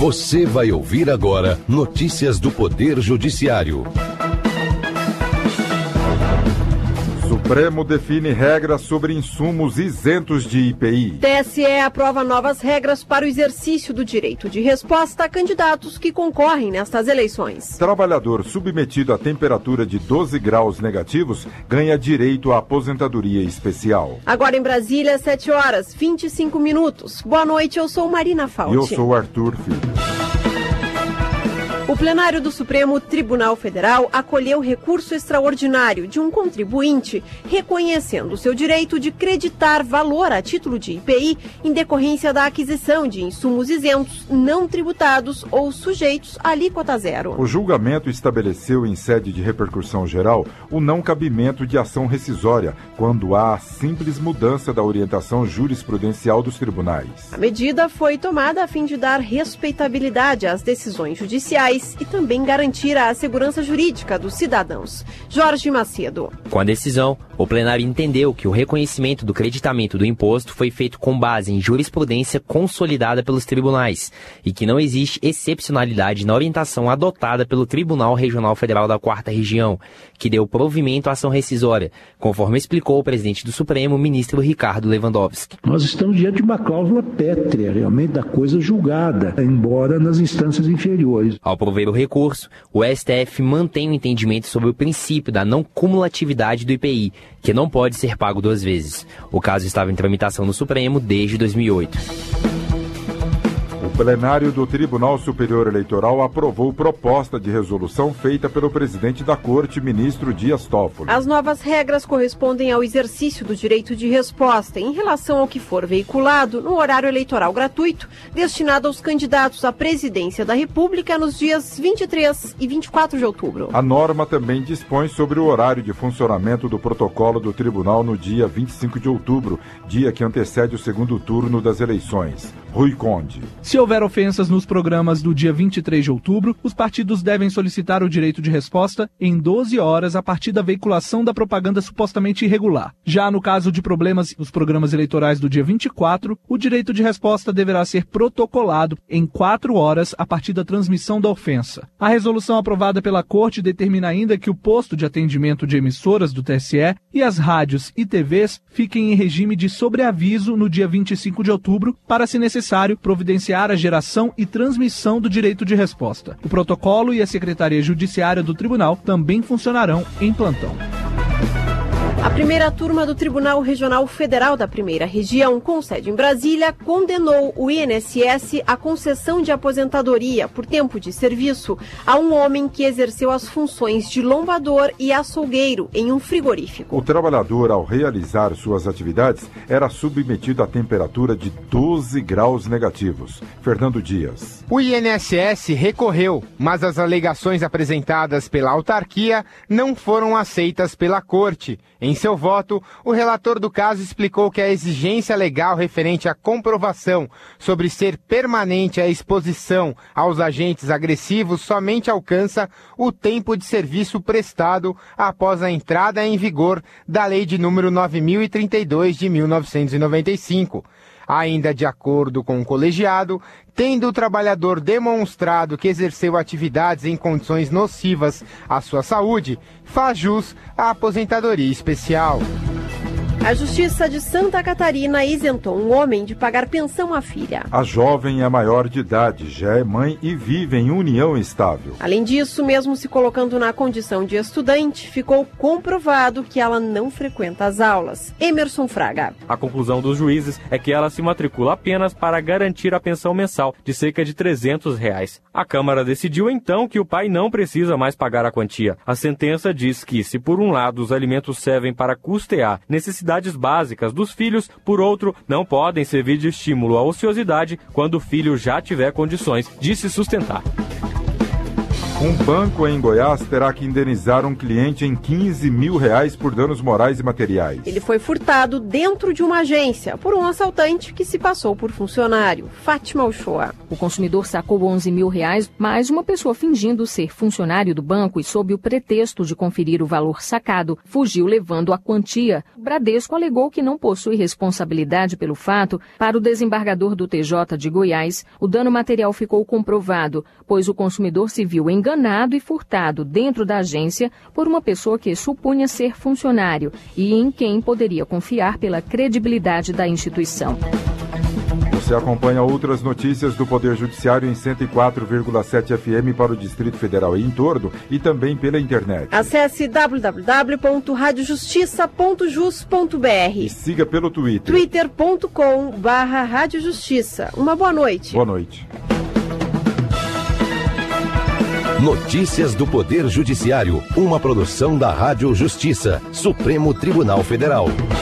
Você vai ouvir agora notícias do Poder Judiciário. Supremo define regras sobre insumos isentos de IPI. TSE aprova novas regras para o exercício do direito de resposta a candidatos que concorrem nestas eleições. Trabalhador submetido a temperatura de 12 graus negativos ganha direito à aposentadoria especial. Agora em Brasília, 7h25. Boa noite, eu sou Marina Fauci. E eu sou Arthur Filho. O plenário do Supremo Tribunal Federal acolheu recurso extraordinário de um contribuinte reconhecendo seu direito de creditar valor a título de IPI em decorrência da aquisição de insumos isentos, não tributados ou sujeitos à alíquota zero. O julgamento estabeleceu em sede de repercussão geral o não cabimento de ação rescisória quando há a simples mudança da orientação jurisprudencial dos tribunais. A medida foi tomada a fim de dar respeitabilidade às decisões judiciais e também garantir a segurança jurídica dos cidadãos. Jorge Macedo. Com a decisão, o plenário entendeu que o reconhecimento do creditamento do imposto foi feito com base em jurisprudência consolidada pelos tribunais e que não existe excepcionalidade na orientação adotada pelo Tribunal Regional Federal da 4ª Região, que deu provimento à ação rescisória, conforme explicou o presidente do Supremo, ministro Ricardo Lewandowski. Nós estamos diante de uma cláusula pétrea, realmente, da coisa julgada, embora nas instâncias inferiores. Ao prover o recurso, o STF mantém o entendimento sobre o princípio da não cumulatividade do IPI, que não pode ser pago duas vezes. O caso estava em tramitação no Supremo desde 2008. O plenário do Tribunal Superior Eleitoral aprovou proposta de resolução feita pelo presidente da Corte, ministro Dias Toffoli. As novas regras correspondem ao exercício do direito de resposta em relação ao que for veiculado no horário eleitoral gratuito destinado aos candidatos à presidência da República nos dias 23 e 24 de outubro. A norma também dispõe sobre o horário de funcionamento do protocolo do tribunal no dia 25 de outubro, dia que antecede o segundo turno das eleições. Rui Conde. Se houver ofensas nos programas do dia 23 de outubro, os partidos devem solicitar o direito de resposta em 12 horas a partir da veiculação da propaganda supostamente irregular. Já no caso de problemas nos programas eleitorais do dia 24, o direito de resposta deverá ser protocolado em 4 horas a partir da transmissão da ofensa. A resolução aprovada pela Corte determina ainda que o posto de atendimento de emissoras do TSE e as rádios e TVs fiquem em regime de sobreaviso no dia 25 de outubro para, se necessário, providenciar a geração e transmissão do direito de resposta. O protocolo e a Secretaria Judiciária do Tribunal também funcionarão em plantão. A primeira turma do Tribunal Regional Federal da 1ª Região, com sede em Brasília, condenou o INSS à concessão de aposentadoria por tempo de serviço a um homem que exerceu as funções de lombador e açougueiro em um frigorífico. O trabalhador, ao realizar suas atividades, era submetido a temperatura de 12 graus negativos. Fernando Dias. O INSS recorreu, mas as alegações apresentadas pela autarquia não foram aceitas pela Corte. Em seu voto, o relator do caso explicou que a exigência legal referente à comprovação sobre ser permanente a exposição aos agentes agressivos somente alcança o tempo de serviço prestado após a entrada em vigor da Lei de número 9.032 de 1995. Ainda de acordo com o colegiado, tendo o trabalhador demonstrado que exerceu atividades em condições nocivas à sua saúde, faz jus à aposentadoria especial. A Justiça de Santa Catarina isentou um homem de pagar pensão à filha. A jovem é maior de idade, já é mãe e vive em união estável. Além disso, mesmo se colocando na condição de estudante, ficou comprovado que ela não frequenta as aulas. Emerson Fraga. A conclusão dos juízes é que ela se matricula apenas para garantir a pensão mensal de cerca de R$300. A Câmara decidiu então que o pai não precisa mais pagar a quantia. A sentença diz que, se por um lado os alimentos servem para custear necessidades básicas dos filhos, por outro, não podem servir de estímulo à ociosidade quando o filho já tiver condições de se sustentar. Um banco em Goiás terá que indenizar um cliente em R$15 mil por danos morais e materiais. Ele foi furtado dentro de uma agência por um assaltante que se passou por funcionário. Fátima Uchoa. O consumidor sacou R$11 mil, mas uma pessoa fingindo ser funcionário do banco e sob o pretexto de conferir o valor sacado, fugiu levando a quantia. O Bradesco alegou que não possui responsabilidade pelo fato. Para o desembargador do TJ de Goiás, o dano material ficou comprovado, pois o consumidor se viu enganado e furtado dentro da agência por uma pessoa que supunha ser funcionário e em quem poderia confiar pela credibilidade da instituição. Você acompanha outras notícias do Poder Judiciário em 104,7 FM para o Distrito Federal e em torno e também pela internet. Acesse www.radiojustiça.jus.br e siga pelo Twitter. twitter.com/radiojustiça. Uma boa noite. Boa noite. Notícias do Poder Judiciário, uma produção da Rádio Justiça, Supremo Tribunal Federal.